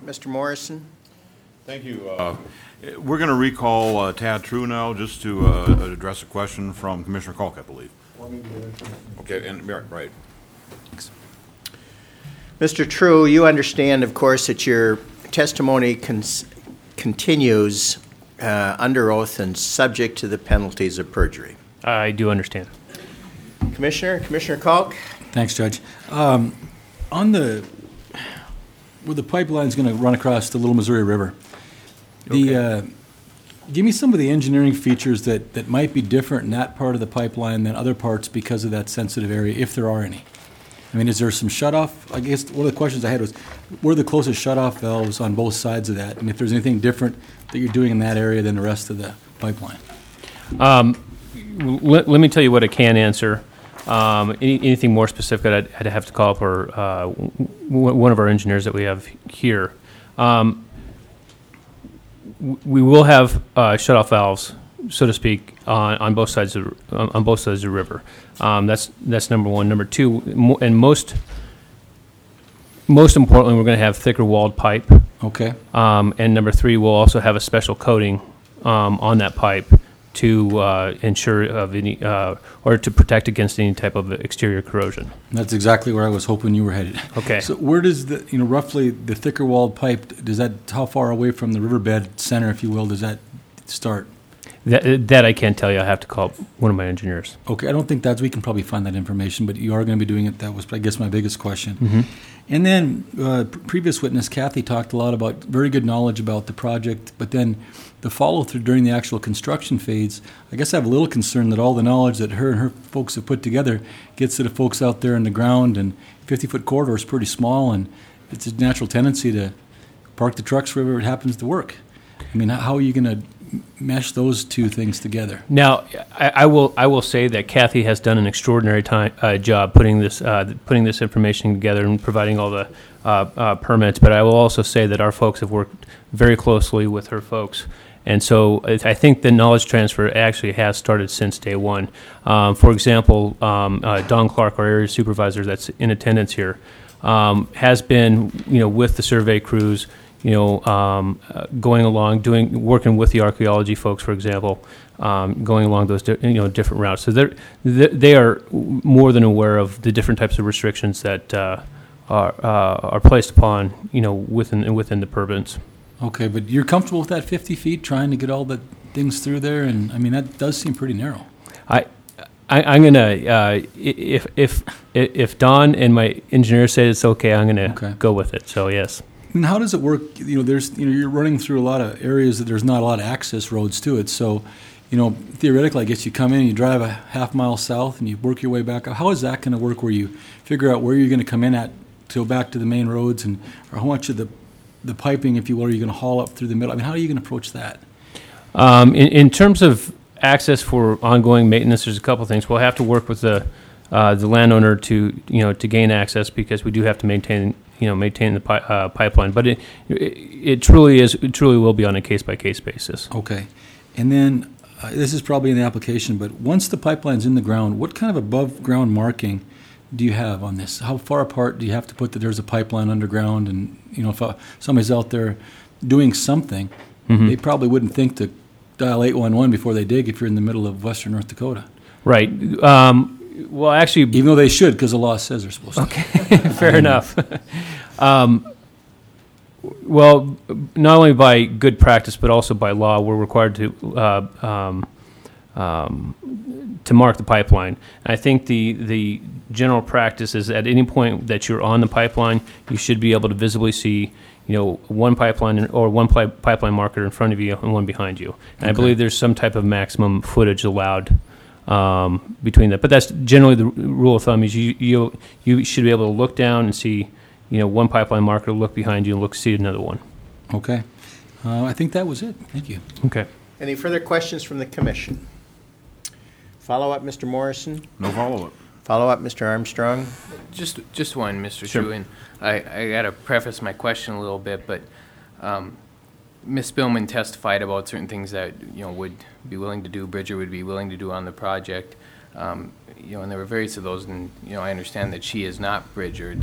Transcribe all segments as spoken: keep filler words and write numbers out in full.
Mister Morrison. Thank you. Uh, we're going to recall uh, Tad True now, just to uh, address a question from Commissioner Kalk, I believe. Okay, and right. Thanks. Mister True, you understand, of course, that your testimony cons- continues uh, under oath and subject to the penalties of perjury. I do understand. Commissioner, Commissioner Kalk. Thanks, Judge. Um, on the where the pipeline's going to run across the Little Missouri River, the Okay. uh, give me some of the engineering features that, that might be different in that part of the pipeline than other parts because of that sensitive area, if there are any. I mean, is there some shutoff? I guess one of the questions I had was, where are the closest shutoff valves on both sides of that? And if there's anything different that you're doing in that area than the rest of the pipeline? Um, let, let me tell you what I can answer. Um, any, anything more specific, I'd, I'd have to call up our, uh, w- one of our engineers that we have here. Um, w- we will have uh, shutoff valves, so to speak, on, on both sides of on, on both sides of the river. Um, that's that's number one. Number two, mo- and most most importantly, we're going to have thicker walled pipe. Okay. Um, and number three, we'll also have a special coating um, on that pipe to uh, ensure of any uh, or to protect against any type of exterior corrosion. That's exactly where I was hoping you were headed. Okay. So where does the, you know, roughly the thicker walled pipe, does that, how far away from the riverbed center, if you will, does that start? That, that I can't tell you. I have to call one of my engineers. Okay, I don't think that's, we can probably find that information, but you are going to be doing it. That was, I guess, my biggest question. Mm-hmm. And then, uh, p- previous witness, Kathy, talked a lot about very good knowledge about the project, but then the follow-through during the actual construction phase, I guess I have a little concern that all the knowledge that her and her folks have put together gets to the folks out there in the ground, and fifty-foot corridor is pretty small, and it's a natural tendency to park the trucks wherever it happens to work. I mean, how are you going to mesh those two things together? Now, I, I will I will say that Kathy has done an extraordinary time, uh, job putting this uh, putting this information together and providing all the uh, uh, permits. But I will also say that our folks have worked very closely with her folks. And so I I think the knowledge transfer actually has started since day one. Um, for example, um, uh, Don Clark, our area supervisor that's in attendance here, um, has been, you know, with the survey crews, you know, um, uh, going along, doing, working with the archaeology folks, for example, um, going along those, di- you know, different routes. So they're, they they are more than aware of the different types of restrictions that uh, are uh, are placed upon, you know, within within the permits. Okay, but you're comfortable with that fifty feet, trying to get all the things through there? And, I mean, that does seem pretty narrow. I, I I'm gonna uh, if if if Don and my engineer say it's okay, I'm gonna Okay. go with it. So yes. And how does it work? You know, there's, you know, you're running through a lot of areas that there's not a lot of access roads to it. So, you know, theoretically, I guess you come in, you drive a half mile south, and you work your way back up. How is that going to work where you figure out where you're going to come in at to go back to the main roads, and or how much of the, the piping, if you will, are you going to haul up through the middle? I mean, how are you going to approach that? Um, in, in terms of access for ongoing maintenance, there's a couple things. We'll have to work with the uh, the landowner to you know to gain access, because we do have to maintain you know maintain the pi- uh, pipeline. But it, it it truly is it truly will be on a case by case basis. Okay, and then uh, this is probably in the application, but once the pipeline's in the ground, what kind of above ground marking do you have on this? How far apart do you have to put that there's a pipeline underground? And you know, if uh, somebody's out there doing something, Mm-hmm. they probably wouldn't think to dial eight one one before they dig if you're in the middle of western North Dakota. Right. Um, well, actually, Even though they should, because the law says they're supposed to. okay, fair enough. um, well, not only by good practice but also by law, we're required to uh, um, um, to mark the pipeline. And I think the the general practice is at any point that you're on the pipeline, you should be able to visibly see, you know, one pipeline or one pi- pipeline marker in front of you and one behind you. And I Okay. believe there's some type of maximum footage allowed um, between that. But that's generally the r- rule of thumb: is you you you should be able to look down and see, you know, one pipeline marker, look behind you, and look see another one. Okay. Uh, I think that was it. Thank you. Okay. Any further questions from the commission? Follow up, Mister Morrison. No follow-up. Follow up, Mister Armstrong. Just, just one, Mister Sure. True, and I, I got to preface my question a little bit, but um, Miz Spillman testified about certain things that, you know, would be willing to do, Bridger would be willing to do on the project, um, you know, and there were various of those, and, you know, I understand that she is not Bridger. Did,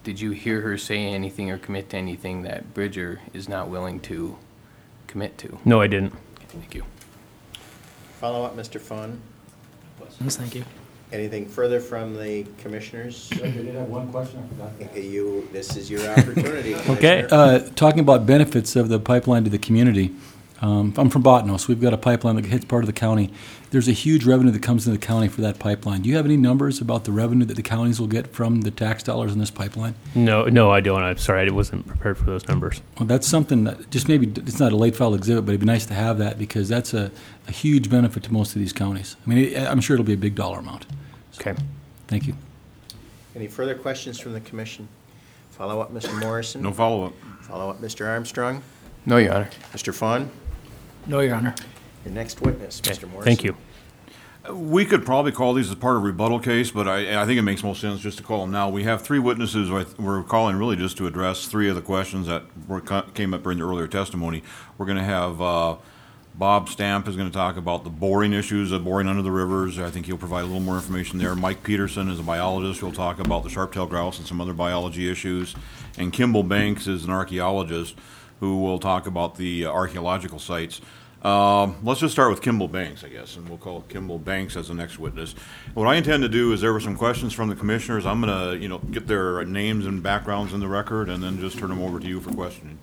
did you hear her say anything or commit to anything that Bridger is not willing to commit to? No, I didn't. Thank you. Follow up, Mister Fawn. Thank you. Anything further from the commissioners? I did have one question, I forgot. You, this is your opportunity, Okay. Commissioner. Uh, talking about benefits of the pipeline to the community, um, I'm from Botnos. We've got a pipeline that hits part of the county. There's a huge revenue that comes into the county for that pipeline. Do you have any numbers about the revenue that the counties will get from the tax dollars in this pipeline? No, no, I don't. I'm sorry, I wasn't prepared for those numbers. Well, that's something that just maybe it's not a late file exhibit, but it'd be nice to have that because that's a, a huge benefit to most of these counties. I mean, it, I'm sure it'll be a big dollar amount. Okay. Thank you. Any further questions from the commission? Follow up, Mister Morrison. No follow-up. Follow up, Mister Armstrong. No, Your Honor. Mister Fawn. No, Your Honor. Your next witness, Okay. Mister Morrison. Thank you. We could probably call these as part of a rebuttal case, but I, I think it makes most sense just to call them now. We have three witnesses. We're calling really just to address three of the questions that were, came up during the earlier testimony. We're going to have uh, Bob Stamp is going to talk about the boring issues of boring under the rivers. I think he'll provide a little more information there. Mike Peterson is a biologist. He'll talk about the sharp-tailed grouse and some other biology issues. And Kimball Banks is an archaeologist who will talk about the uh, archaeological sites. Um, let's just start with Kimball Banks, I guess, and we'll call Kimball Banks as the next witness. What I intend to do is there were some questions from the commissioners. I'm going to, you know, get their names and backgrounds in the record and then just turn them over to you for questioning.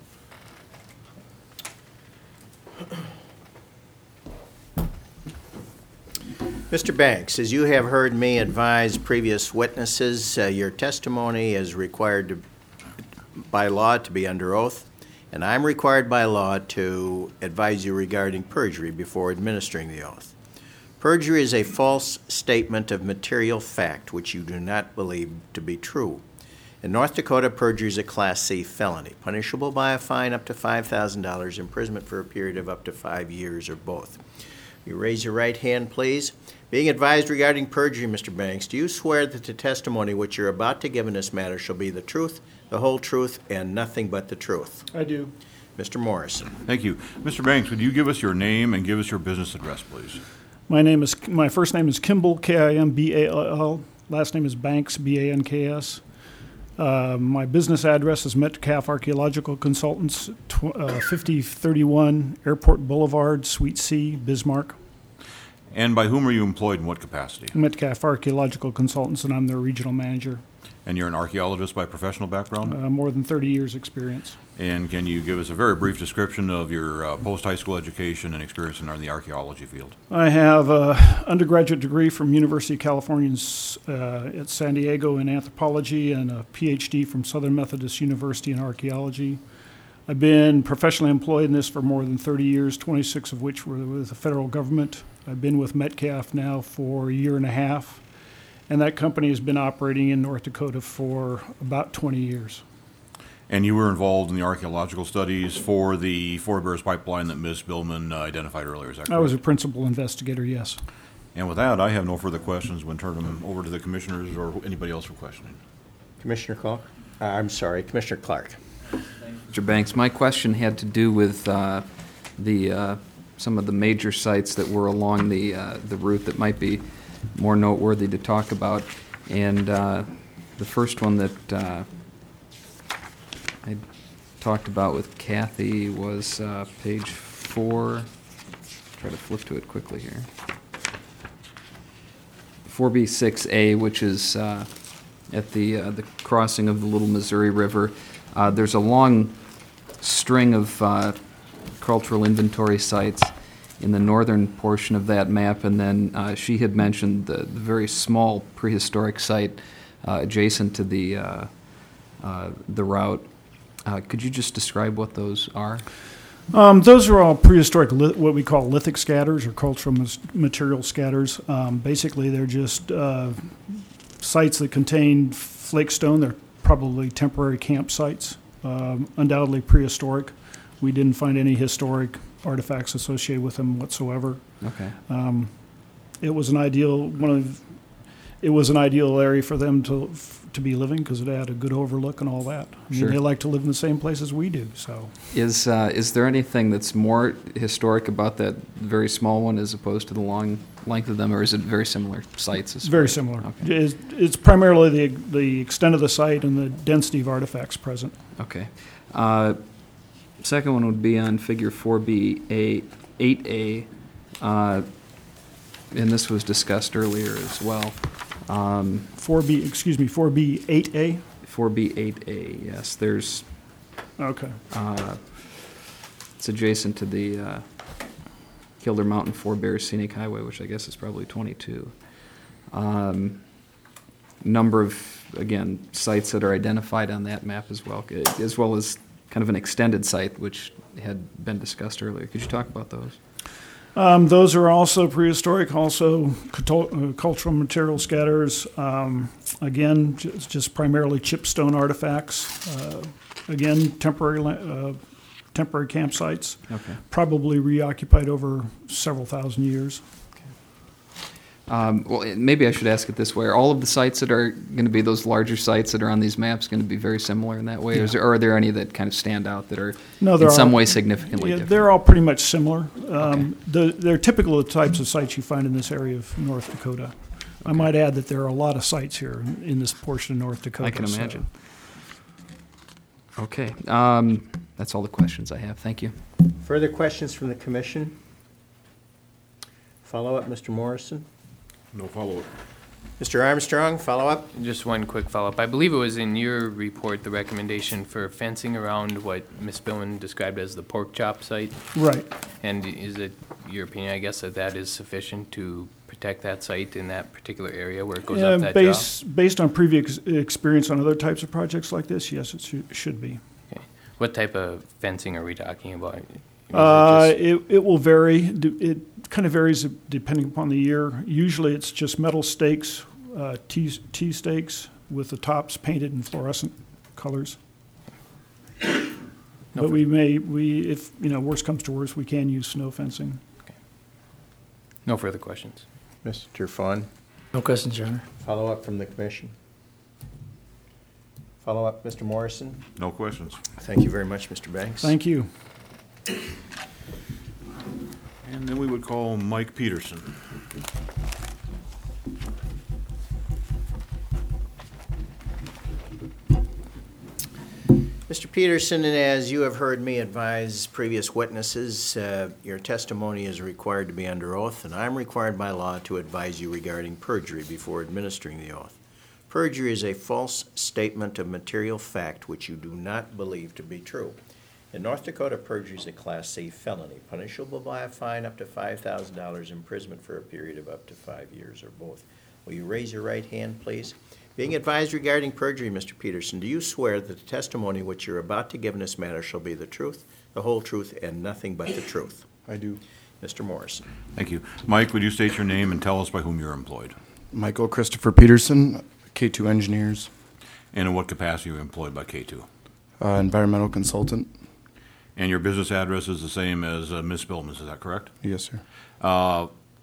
Mister Banks, as you have heard me advise previous witnesses, uh, your testimony is required to, by law to be under oath, and I'm required by law to advise you regarding perjury before administering the oath. Perjury is a false statement of material fact which you do not believe to be true. In North Dakota, perjury is a Class C felony, punishable by a fine up to five thousand dollars, imprisonment for a period of up to five years, or both. You raise your right hand, please. Being advised regarding perjury, Mister Banks, do you swear that the testimony which you're about to give in this matter shall be the truth, the whole truth, and nothing but the truth? I do. Mister Morrison. Thank you. Mister Banks, would you give us your name and give us your business address, please? My name is, my first name is Kimball, K I M B A L L. Last name is Banks, B A N K S. Uh, my business address is Metcalf Archaeological Consultants, tw- uh, fifty thirty-one Airport Boulevard, Suite C, Bismarck. And by whom are you employed in what capacity? Metcalf Archaeological Consultants, and I'm their regional manager. And you're an archaeologist by professional background? Uh, more than thirty years experience. And can you give us a very brief description of your uh, post-high school education and experience in the archaeology field? I have an undergraduate degree from University of California uh, at San Diego in anthropology and a P H D from Southern Methodist University in archaeology. I've been professionally employed in this for more than thirty years, twenty-six of which were with the federal government. I've been with Metcalf now for a year and a half, and that company has been operating in North Dakota for about twenty years. And you were involved in the archaeological studies for the Four Bears pipeline that Miz Billman uh, identified earlier, is that correct? I was a principal investigator, yes. And with that, I have no further questions. We'll turn them over to the commissioners or anybody else for questioning. Commissioner Clark? Uh, I'm sorry, Commissioner Clark. Mister Banks, my question had to do with uh, the uh, some of the major sites that were along the uh, the route that might be more noteworthy to talk about. And uh, the first one that uh, I talked about with Kathy was uh, page four. Try to flip to it quickly here. four B six A, which is uh, at the uh, the crossing of the Little Missouri River. Uh, there's a long string of uh, cultural inventory sites in the northern portion of that map, and then uh, she had mentioned the, the very small prehistoric site uh, adjacent to the uh, uh, the route. Uh, could you just describe what those are? Um, those are all prehistoric, li- what we call lithic scatters or cultural mas- material scatters. Um, basically, they're just uh, sites that contain flake stone. They're probably temporary campsites, um, undoubtedly prehistoric. We didn't find any historic artifacts associated with them whatsoever. Okay. Um, it was an ideal one of it was an ideal area for them to to be living because it had a good overlook and all that. I mean, Sure. they like to live in the same place as we do, so. Is, uh, is there anything that's more historic about that very small one as opposed to the long length of them, or is it very similar sites? as It's very far as- similar. Okay. It's, it's primarily the, the extent of the site and the density of artifacts present. Okay. Uh, Second one would be on figure four B, A, eight A, uh, and this was discussed earlier as well. Um, four B, excuse me, four B eight A? four B, eight A, yes, there's, Okay. uh, it's adjacent to the uh, Kilder Mountain Four Bears Scenic Highway, which I guess is probably twenty-two. Um, Number of, again, sites that are identified on that map as well, as well as kind of an extended site, which had been discussed earlier. Could you talk about those? Um, those are also prehistoric, also cultu- uh, cultural material scatters. Um, again, ju- it's just primarily chipstone artifacts. Uh, again, temporary la- uh, temporary campsites, Okay. probably reoccupied over several thousand years. Um, Well, eh, maybe I should ask it this way. Are all of the sites that are going to be those larger sites that are on these maps going to be very similar in that way? Or, is there, or are there any that kind of stand out that are No, in they're some all- way significantly Yeah, different? they're all pretty much similar. Um, the, they're typical of the types of sites you find in this area of North Dakota. I might add that there are a lot of sites here in, in this portion of North Dakota. I can so- imagine. Okay. Um, that's all the questions I have. Thank you. Further questions from the commission? Follow-up, Mister Morrison? No follow-up. Mister Armstrong, follow-up? Just one quick follow-up. I believe it was in your report, the recommendation for fencing around what Miz Spillman described as the pork chop site. Right. And is it your opinion, I guess, that that is sufficient to protect that site in that particular area where it goes Yeah, up that trail? based, based on previous experience on other types of projects like this, yes, it should, should be. Okay. What type of fencing are we talking about? Is it Uh, just- it, it will vary. D- It kind of varies depending upon the year. Usually it's just metal stakes, uh, T, T stakes with the tops painted in fluorescent colors. But we may, we, if, you know, worst comes to worst, we can use snow fencing. No further questions. Mister Fawn? No questions, Your Honor. Follow-up from the commission? Follow-up, Mister Morrison? No questions. Thank you very much, Mister Banks. Thank you. And then we would call Mike Peterson. Mister Peterson, and as you have heard me advise previous witnesses, uh, your testimony is required to be under oath, and I'm required by law to advise you regarding perjury before administering the oath. Perjury is a false statement of material fact which you do not believe to be true. In North Dakota, perjury is a Class C felony, punishable by a fine up to five thousand dollars imprisonment for a period of up to five years or both. Will you raise your right hand, please? Being advised regarding perjury, Mister Peterson, do you swear that the testimony which you're about to give in this matter shall be the truth, the whole truth, and nothing but the truth? I do. Mister Morrison. Thank you. Mike, would you state your name and tell us by whom you're employed? Michael Christopher Peterson, K two Engineers, And in what capacity are you employed by K two? uh, environmental consultant. And your business address is the same as uh, Miz Spillman's, is that correct? Yes, sir. Uh,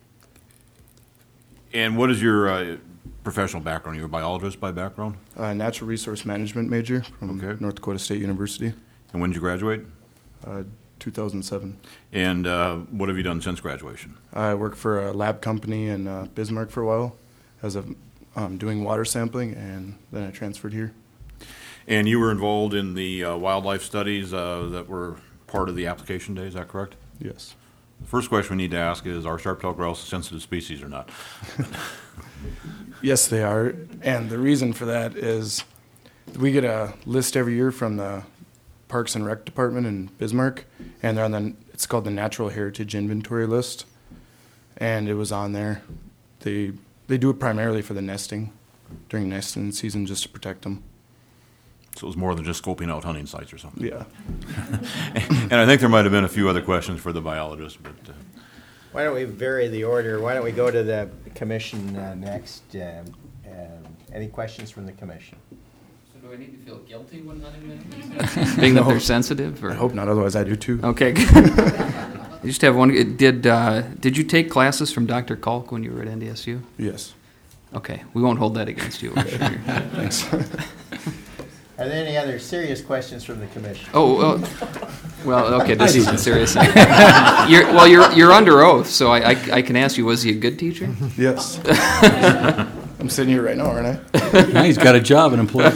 And what is your uh, professional background? You're a biologist by background? Uh, natural resource management major from Okay. North Dakota State University, And when did you graduate? uh, two thousand seven. And uh, what have you done since graduation? I worked for a lab company in uh, Bismarck for a while as a um, doing water sampling, and then I transferred here. And you were involved in the uh, wildlife studies uh, that were part of the application day, is that correct? Yes. The first question we need to ask is, are sharp-tailed grouse a sensitive species or not? Yes, they are. And the reason for that is we get a list every year from the Parks and Rec Department in Bismarck, and they're on the, it's called the Natural Heritage Inventory List. And it was on there. They, they do it primarily for the nesting, during nesting season, just to protect them. So it was more than just scoping out hunting sites or something. Yeah. And I think there might have been a few other questions for the biologist, but uh, Why don't we vary the order? Why don't we go to the commission uh, next? Um, um, Any questions from the commission? So do I need to feel guilty when hunting them? Being that they're sensitive? Or? I hope not, otherwise I do too. Okay, good. I just have one. Did, uh, did you take classes from Doctor Kalk when you were at N D S U? Yes. Okay, we won't hold that against you. I'm sure. Thanks. Are there any other serious questions from the commission? Oh, uh, well, okay, this isn't serious. You're, well, you're you're under oath, so I, I I can ask you: was he a good teacher? Yes. I'm sitting here right now, aren't I? Now he's got a job, an employee.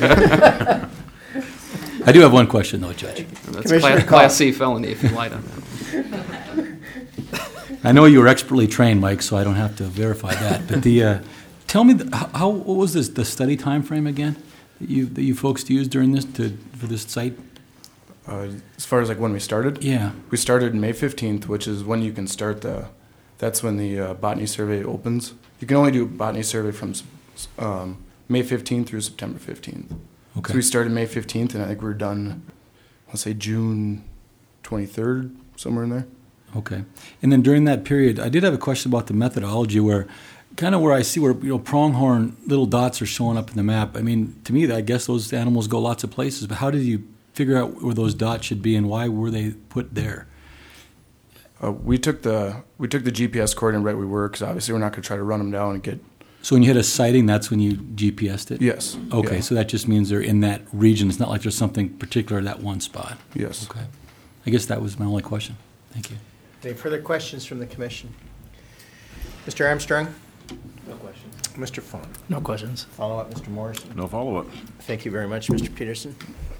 I do have one question, though, Judge. That's Commissioner class, Cobb. class C felony if you lied on that. I know you were expertly trained, Mike, so I don't have to verify that. But the, uh, tell me, the, how, what was this, the study time frame again that you that you folks used during this to for this site? Uh, as far as like when we started, Yeah. we started May fifteenth, which is when you can start the. That's when the uh, botany survey opens. You can only do a botany survey from um, May fifteenth through September fifteenth. Okay. So we started May fifteenth, and I think we we're done. Let's say June twenty-third, somewhere in there. Okay. And then during that period, I did have a question about the methodology where, kind of where I see where, you know, pronghorn little dots are showing up in the map. I mean, to me, I guess those animals go lots of places, but how did you figure out where those dots should be and why were they put there? Uh, we took the we took the G P S coordinate right where we were, because obviously we're not going to try to run them down and get. So when you hit a sighting, that's when you G P S'd it? Yes. Okay, Yeah. so that just means they're in that region. It's not like there's something particular at that one spot. Yes. Okay. I guess that was my only question. Thank you. Any further questions from the commission? Mister Armstrong? No questions. Mister Fawn? No questions. Follow up, Mister Morrison? No follow-up. Thank you very much, Mister Peterson.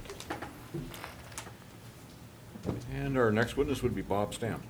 And our next witness would be Bob Stamp.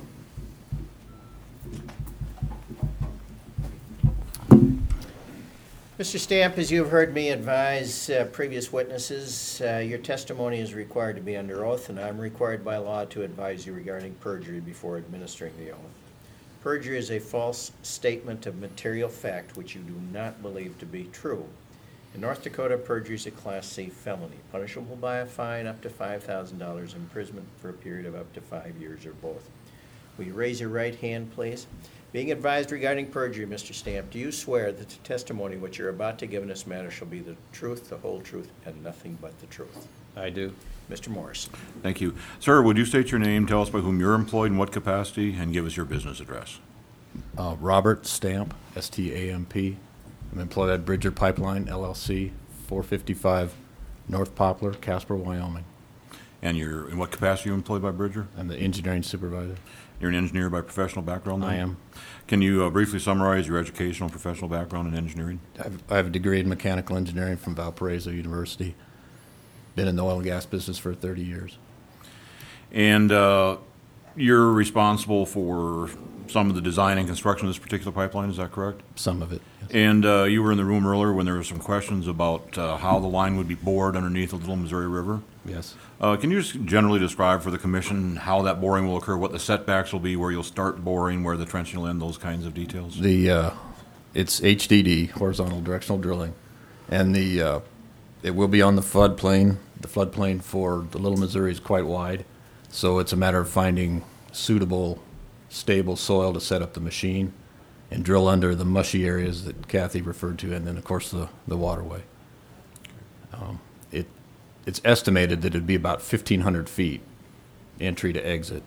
Mister Stamp, as you have heard me advise uh, previous witnesses, uh, your testimony is required to be under oath, and I'm required by law to advise you regarding perjury before administering the oath. Perjury is a false statement of material fact which you do not believe to be true. In North Dakota, perjury is a Class C felony, punishable by a fine up to five thousand dollars imprisonment for a period of up to five years or both. Will you raise your right hand, please? Being advised regarding perjury, Mister Stamp, do you swear that the testimony which you're about to give in this matter shall be the truth, the whole truth, and nothing but the truth? I do. Mister Morrison. Thank you. Sir, would you state your name, tell us by whom you're employed, in what capacity, and give us your business address? Uh, Robert Stamp, S T A M P. I'm employed at Bridger Pipeline, L L C, four fifty-five North Poplar, Casper, Wyoming. And you're, in what capacity are you employed by Bridger? I'm the engineering supervisor. You're an engineer by professional background, then? I am. Can you uh, briefly summarize your educational and professional background in engineering? I've, I have a degree in mechanical engineering from Valparaiso University. Been in the oil and gas business for thirty years. And uh, you're responsible for some of the design and construction of this particular pipeline, is that correct? Some of it. Yes. And uh, you were in the room earlier when there were some questions about uh, how the line would be bored underneath the Little Missouri River. Yes. Uh, can you just generally describe for the commission how that boring will occur, what the setbacks will be, where you'll start boring, where the trenching will end, those kinds of details? The uh, it's H D D, horizontal directional drilling, and the uh, it will be on the floodplain. The floodplain for the Little Missouri is quite wide, so it's a matter of finding suitable, stable soil to set up the machine and drill under the mushy areas that Kathy referred to, and then of course the the waterway. Um, it it's estimated that it'd be about fifteen hundred feet entry to exit.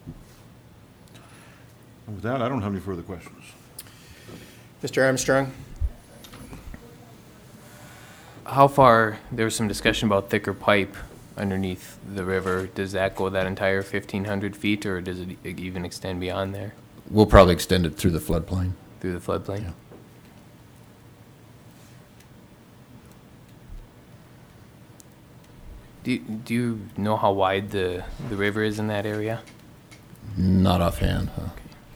With that, I don't have any further questions. Mister Armstrong? How far, there was some discussion about thicker pipe underneath the river. Does that go that entire fifteen hundred feet, or does it e- even extend beyond there We'll probably extend it through the floodplain. through the floodplain? Yeah. Do, do you know how wide the, the river is in that area? Not offhand. Huh?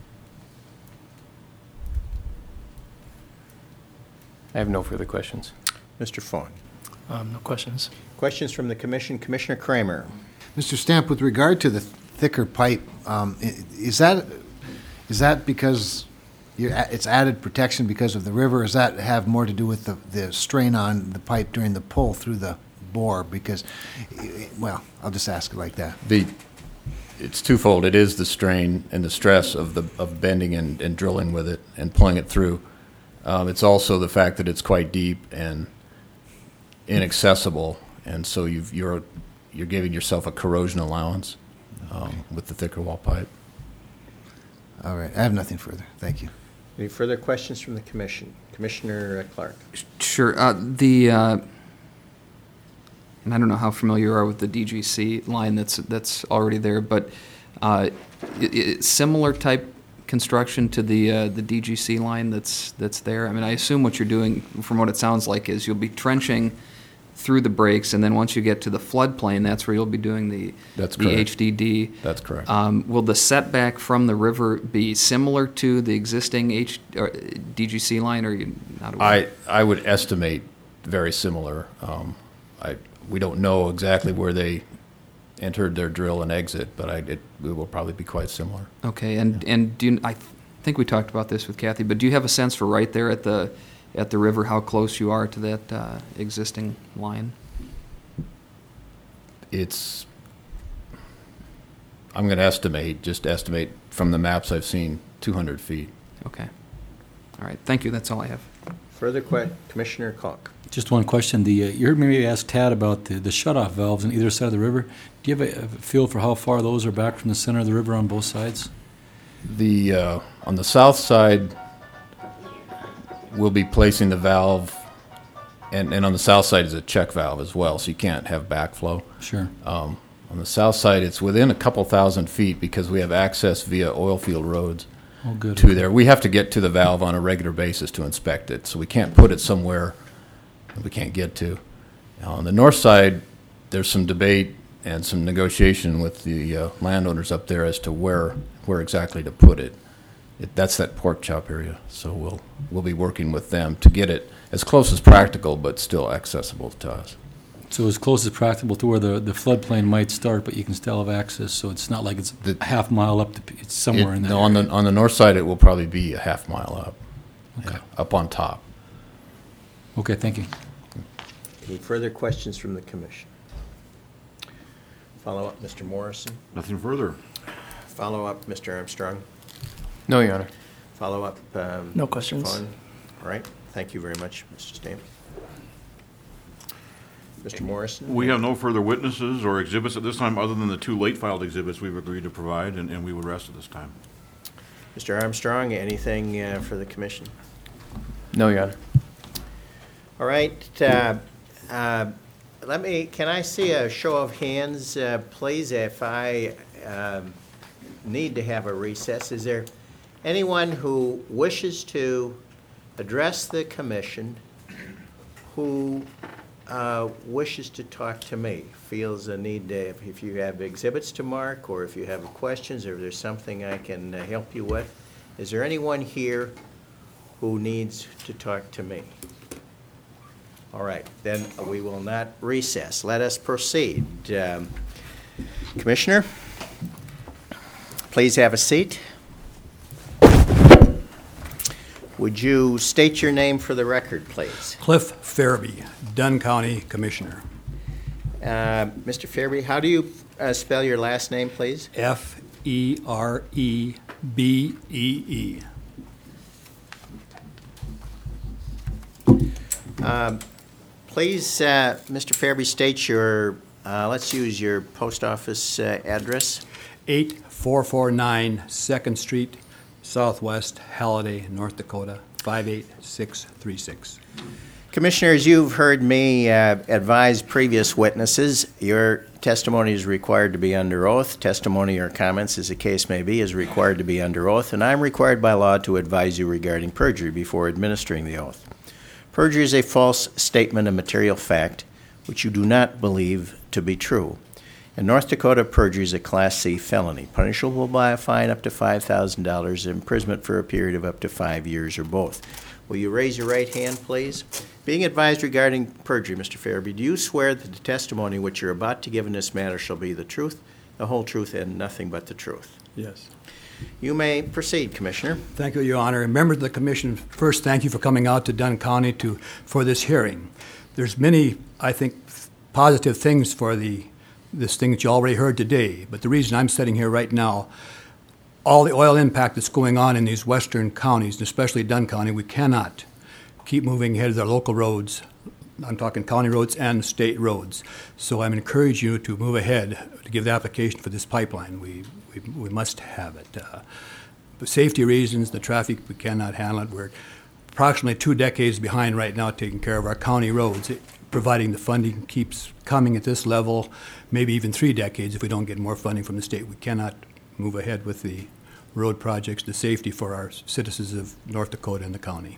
I have no further questions. Mister Fawn? Um, no questions. Questions from the commission? Commissioner Kramer? Mister Stamp, with regard to the thicker pipe, um, i- is that is that because you're, a- it's added protection because of the river? Or does that have more to do with the, the strain on the pipe during the pull through the bore? Because, i- i- well, I'll just ask it like that. The it's twofold. It is the strain and the stress of the of bending and, and drilling with it and pulling it through. Um, it's also the fact that it's quite deep and inaccessible, and so you've, you're you're giving yourself a corrosion allowance um, with the thicker wall pipe. All right, I have nothing further. Thank you. Any further questions from the commission? Commissioner Clark. Sure. Uh, the uh, and I don't know how familiar you are with the D G C line that's that's already there, but uh, it, it, similar type construction to the uh, the D G C line that's that's there. I mean, I assume what you're doing, from what it sounds like, is you'll be trenching through the breaks, and then once you get to the floodplain, that's where you'll be doing the That's the correct. H D D. That's correct. Um, will the setback from the river be similar to the existing H, or D G C line, or are you not aware? I, I would estimate very similar. Um, I, we don't know exactly where they entered their drill and exit, but I, it, it will probably be quite similar. Okay, and and do you, I think we talked about this with Kathy, but do you have a sense for right there at the at the river how close you are to that uh, existing line? It's, I'm going to estimate, just estimate from the maps I've seen, two hundred feet. Okay. All right. Thank you. That's all I have. Further que, Commissioner Koch. Just one question. The uh, you heard me maybe ask Tad about the, the shutoff valves on either side of the river. Do you have a, a feel for how far those are back from the center of the river on both sides? The, uh, on the south side, we'll be placing the valve, and, and on the south side is a check valve as well, so you can't have backflow. Sure. Um, on the south side, it's within a couple thousand feet because we have access via oil field roads Oh, good. to there. We have to get to the valve on a regular basis to inspect it, so we can't put it somewhere that we can't get to. Now, on the north side, there's some debate and some negotiation with the uh, landowners up there as to where where exactly to put it. It, that's that pork chop area, so we'll we'll be working with them to get it as close as practical, but still accessible to us. So as close as practical to where the, the floodplain might start, but you can still have access, so it's not like it's The- a half mile up, to, it's somewhere It- in there. no, on the on the north side, it will probably be a half mile up, Okay. yeah, up on top. Okay, thank you. Any further questions from the commission? Follow up, Mister Morrison. Nothing further. Follow up, Mister Armstrong. No, Your Honor. Follow up. Um, No Mister questions. Fawn. All right. Thank you very much, Mister Stamp. Mister Morrison. We have no further witnesses or exhibits at this time, other than the two late filed exhibits we've agreed to provide, and, and we would rest at this time. Mister Armstrong, anything uh, for the commission? No, Your Honor. All right. Uh, uh, let me. Can I see a show of hands, uh, please? If I um, need to have a recess, is there anyone who wishes to address the commission who uh, wishes to talk to me, feels a need to, if if you have exhibits to mark, or if you have questions, or if there's something I can uh, help you with? Is there anyone here who needs to talk to me? All right, then we will not recess. Let us proceed. Um, Commissioner, please have a seat. Would you state your name for the record, please? Cliff Fairby, Dunn County Commissioner. Uh, Mister Fairby, how do you uh, spell your last name, please? F E R E B E E. Um, Please, uh, Mister Fairby, state your, uh, let's use your post office uh, address. eight four four nine Second Street, Southwest, Halliday, North Dakota, five eight six three six. Commissioners, you've heard me uh, advise previous witnesses. Your testimony is required to be under oath. Testimony or comments, as the case may be, is required to be under oath, and I'm required by law to advise you regarding perjury before administering the oath. Perjury is a false statement of material fact which you do not believe to be true. In North Dakota, perjury is a Class C felony, punishable by a fine up to five thousand dollars, imprisonment for a period of up to five years or both. Will you raise your right hand, please? Being advised regarding perjury, Mister Fairby, do you swear that the testimony which you're about to give in this matter shall be the truth, the whole truth, and nothing but the truth? Yes. You may proceed, Commissioner. Thank you, Your Honor. Members of the Commission, first, thank you for coming out to Dunn County to for this hearing. There's many, I think, positive things for the this thing that you already heard today, but the reason I'm sitting here right now, all the oil impact that's going on in these western counties, especially Dunn County, we cannot keep moving ahead of our local roads. I'm talking county roads and state roads. So I'm encouraging you to move ahead to give the application for this pipeline. We we, we must have it. Uh, for safety reasons, the traffic, we cannot handle it. We're approximately two decades behind right now taking care of our county roads, it- providing the funding keeps coming at this level, maybe even three decades if we don't get more funding from the state. We cannot move ahead with the road projects, the safety for our citizens of North Dakota and the county.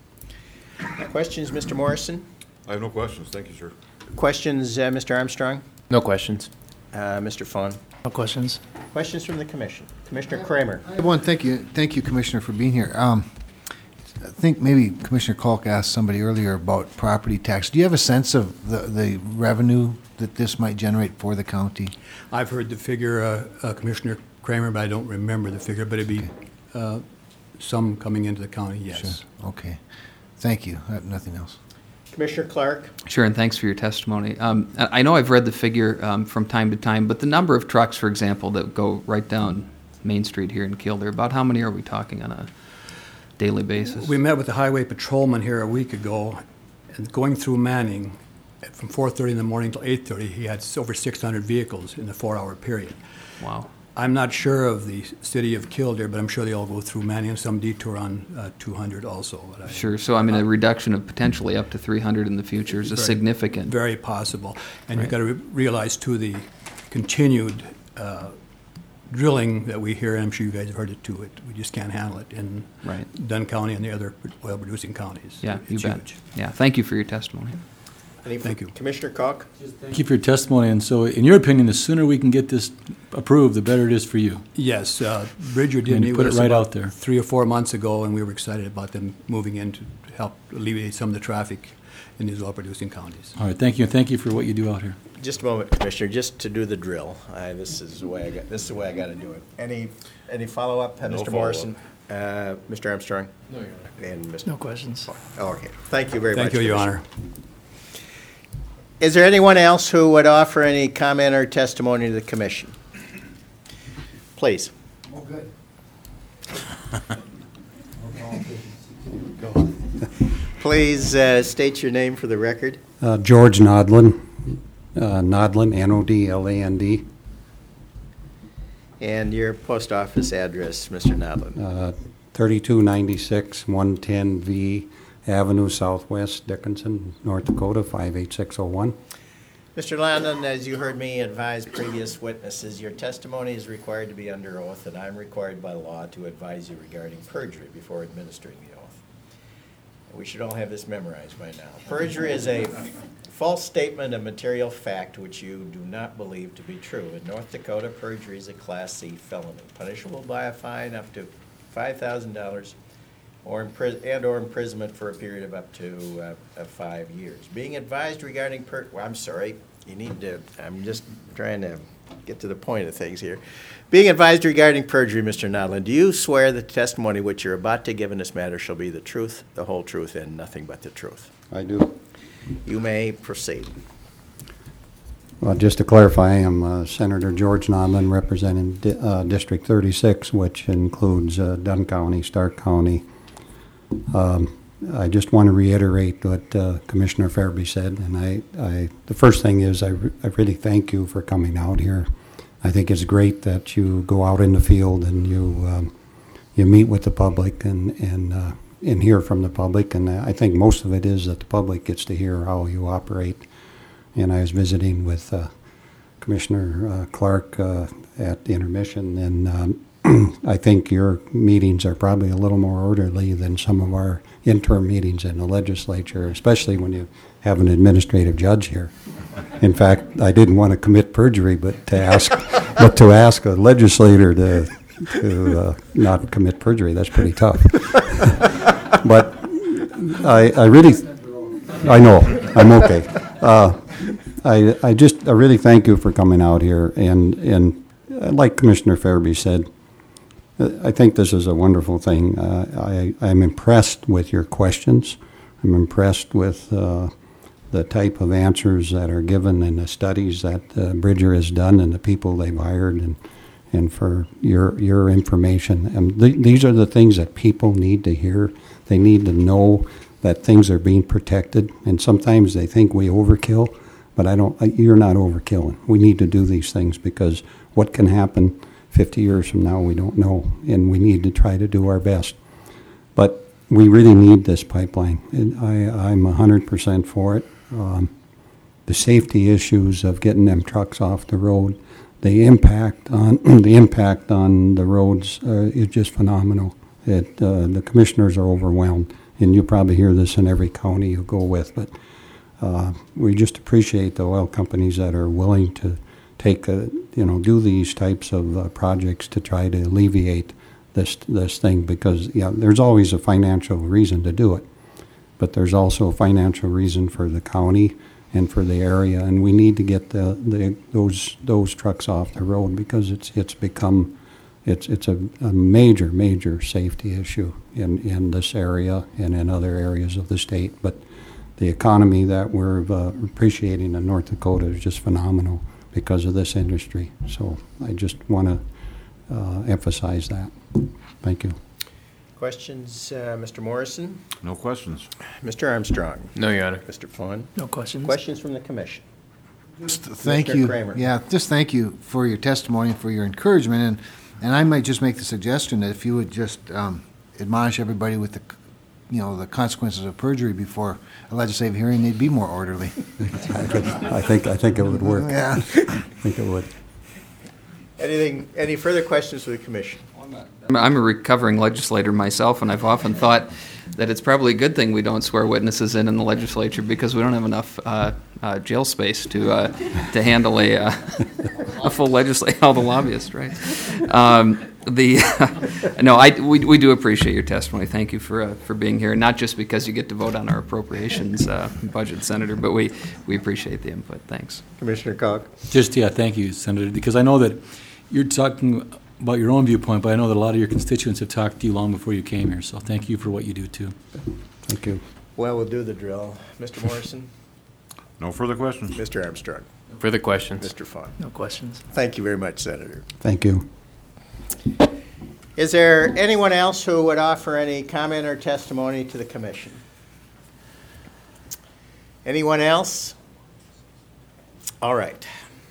Questions, Mister Morrison? I have no questions. Thank you, sir. Questions, uh, Mister Armstrong? No questions. Uh, Mister Fawn? No questions. Questions from the commission? Commissioner Kramer? I have one. Thank you, thank you, Commissioner, for being here. Um, I think maybe Commissioner Kalk asked somebody earlier about property tax. Do you have a sense of the, the revenue that this might generate for the county? I've heard the figure, uh, uh, Commissioner Kramer, but I don't remember the figure, but it'd be uh, some coming into the county, yes. Sure. Okay. Thank you. I have nothing else. Commissioner Clark? Sure, and thanks for your testimony. Um, I I know I've read the figure um, from time to time, but the number of trucks, for example, that go right down Main Street here in Kildare, about how many are we talking on a daily basis? We met with the highway patrolman here a week ago, and going through Manning, from four thirty in the morning till eight thirty, he had over six hundred vehicles in the four-hour period. Wow. I'm not sure of the city of Kildare, but I'm sure they all go through Manning, and some detour on uh, two hundred also. But I- Sure, so I mean, a reduction of potentially up to three hundred in the future is a Very- significant. Very possible. And Right. you've got to re- realize, too, the continued uh, drilling that we hear, and I'm sure you guys have heard it, too. It, we just can't handle it in Right. Dunn County and the other oil-producing counties. Yeah, you It's bet. huge. Yeah, thank you for your testimony. Any Thank you. Commissioner Kalk? Thank you for your testimony, and so, in your opinion, the sooner we can get this approved, the better it is for you. Yes, uh, Bridger And did you meet put with it us right about out there. three or four months ago, and we were excited about them moving in to help alleviate some of the traffic in these oil-producing counties. All right, thank you, and thank you for what you do out here. Just a moment, Commissioner, just to do the drill. I, this is the way I got, this is the way I got to do it. Any, any follow-up, uh, No Mister follow-up. Morrison? Uh, Mister Armstrong? No, Your Honor. And Mister No questions. Oh, okay. Thank you very much. Thank you, Your Commissioner. Honor. Is there anyone else who would offer any comment or testimony to the commission? Please. Oh, good. Please uh, state your name for the record. Uh, George Nodland, uh, Nodland, N O D L A N D, And your post office address, Mister Nodland. uh, thirty-two ninety-six, one ten V Avenue Southwest, Dickinson, North Dakota, five eight six oh one. Mister Nodland, as you heard me advise previous witnesses, your testimony is required to be under oath, and I'm required by law to advise you regarding perjury before administering the oath. We should all have this memorized by now. Perjury is a false statement of material fact which you do not believe to be true. In North Dakota, perjury is a Class C felony, punishable by a fine up to five thousand dollars or impris- and or imprisonment for a period of up to uh, uh, five years. Being advised regarding per, well, I'm sorry, you need to, I'm just trying to get to the point of things here. Being advised regarding perjury, Mister Nodland, do you swear that the testimony which you're about to give in this matter shall be the truth, the whole truth, and nothing but the truth? I do. You may proceed. Well, just to clarify, I'm uh, Senator George Nodland, representing Di- uh, District thirty-six, which includes uh, Dunn County, Stark County. Um, I just want to reiterate what uh, Commissioner Fairby said, and I, I, the first thing is I, re- I really thank you for coming out here. I think it's great that you go out in the field and you um, you meet with the public and and uh, and hear from the public, and I think most of it is that the public gets to hear how you operate. And I was visiting with uh, Commissioner uh, Clark uh, at the intermission, and um, I think your meetings are probably a little more orderly than some of our interim meetings in the legislature, especially when you have an administrative judge here. In fact, I didn't want to commit perjury, but to ask, but to ask a legislator to to uh, not commit perjury, that's pretty tough. But I, I really, I know, I'm okay. Uh, I, I just, I really thank you for coming out here, and, and like Commissioner Fairby said, I think this is a wonderful thing. Uh, I, I'm impressed with your questions. I'm impressed with uh, the type of answers that are given in the studies that uh, Bridger has done and the people they've hired, and and for your your information. And th- these are the things that people need to hear. They need to know that things are being protected, and sometimes they think we overkill, but I don't. You're not overkilling. We need to do these things because what can happen fifty years from now, we don't know, and we need to try to do our best. But we really need this pipeline. And I, I'm one hundred percent for it. Um, the safety issues of getting them trucks off the road, the impact on the impact on the roads uh, is just phenomenal. It, uh, the commissioners are overwhelmed, and you probably hear this in every county you go with, but uh, we just appreciate the oil companies that are willing to take, a, you know, do these types of uh, projects to try to alleviate this this thing, because yeah, there's always a financial reason to do it, but there's also a financial reason for the county and for the area, and we need to get the, the those those trucks off the road, because it's it's become it's it's a, a major major safety issue in in this area and in other areas of the state. But the economy that we're uh, appreciating in North Dakota is just phenomenal because of this industry. So I just want to uh, emphasize that. Thank you. Questions, uh, Mister Morrison? No questions. Mister Armstrong? No, Your Honor. Mister Fawn? No questions. Questions from the commission? Just thank Mister you. Kramer. Yeah, just thank you for your testimony and for your encouragement. And, and I might just make the suggestion that if you would just um, admonish everybody with the, you know, the consequences of perjury before a legislative hearing, they'd be more orderly. I, could, I think I think it would work. Yeah. I think it would. Anything? Any further questions for the commission? I'm- I'm a recovering legislator myself, and I've often thought that it's probably a good thing we don't swear witnesses in in the legislature, because we don't have enough uh, uh, jail space to uh, to handle a uh, a full legislature, all the lobbyists, right? Um, the no, I we we do appreciate your testimony. Thank you for uh, for being here, not just because you get to vote on our appropriations uh, budget, Senator, but we we appreciate the input. Thanks, Commissioner Koch. Just, yeah, thank you, Senator, because I know that you're talking about your own viewpoint, but I know that a lot of your constituents have talked to you long before you came here, so thank you for what you do, too. Thank you. Well, we'll do the drill. Mister Morrison? No further questions. Mister Armstrong? Further questions? Mister Fawn? No questions. Thank you very much, Senator. Thank you. Is there anyone else who would offer any comment or testimony to the commission? Anyone else? All right.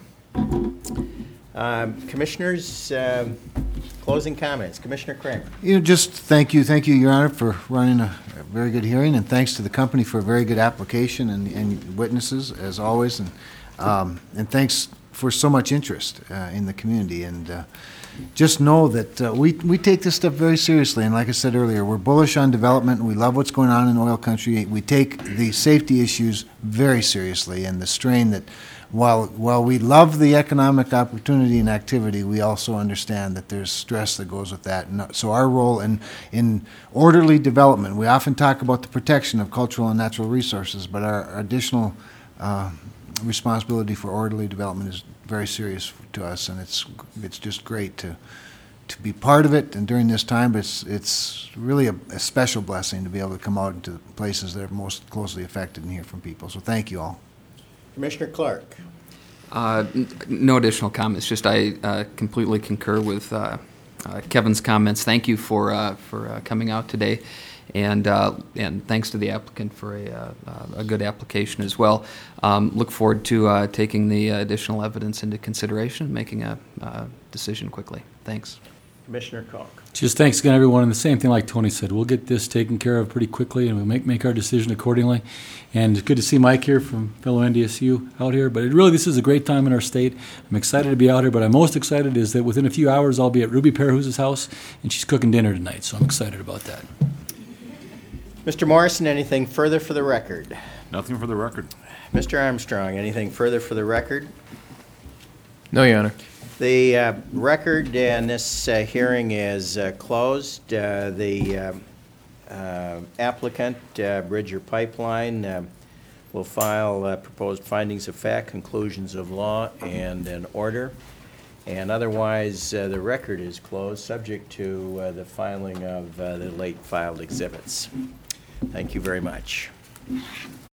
Um, Commissioners, um, closing comments. Commissioner Kramer. You know, just thank you, thank you, Your Honor, for running a, a very good hearing, and thanks to the company for a very good application and, and witnesses, as always, and um, and thanks for so much interest uh, in the community. And uh, just know that uh, we we take this stuff very seriously, and like I said earlier, we're bullish on development, and we love what's going on in oil country. We take the safety issues very seriously, and the strain that. While while we love the economic opportunity and activity, we also understand that there's stress that goes with that. And so our role in, in orderly development, we often talk about the protection of cultural and natural resources, but our additional uh, responsibility for orderly development is very serious to us, and it's it's just great to to be part of it. And during this time, it's it's really a, a special blessing to be able to come out into places that are most closely affected and hear from people. So thank you all. Commissioner Clark. Uh, n- no additional comments. Just I uh, completely concur with uh, uh, Kevin's comments. Thank you for uh, for uh, coming out today, and uh, and thanks to the applicant for a uh, a good application as well. Um, look forward to uh, taking the additional evidence into consideration and making a uh, decision quickly. Thanks. Commissioner Koch. Just thanks again, everyone, and the same thing like Tony said, we'll get this taken care of pretty quickly, and we'll make, make our decision accordingly. And it's good to see Mike here from fellow N D S U out here, but it really, this is a great time in our state. I'm excited to be out here, but I'm most excited is that within a few hours, I'll be at Ruby Perhuz's house, and she's cooking dinner tonight, so I'm excited about that. Mister Morrison, anything further for the record? Nothing for the record. Mister Armstrong, anything further for the record? No, Your Honor. The uh, record in this uh, hearing is uh, closed. Uh, the uh, uh, applicant, uh, Bridger Pipeline, uh, will file uh, proposed findings of fact, conclusions of law, and an order. And otherwise, uh, the record is closed, subject to uh, the filing of uh, the late filed exhibits. Thank you very much.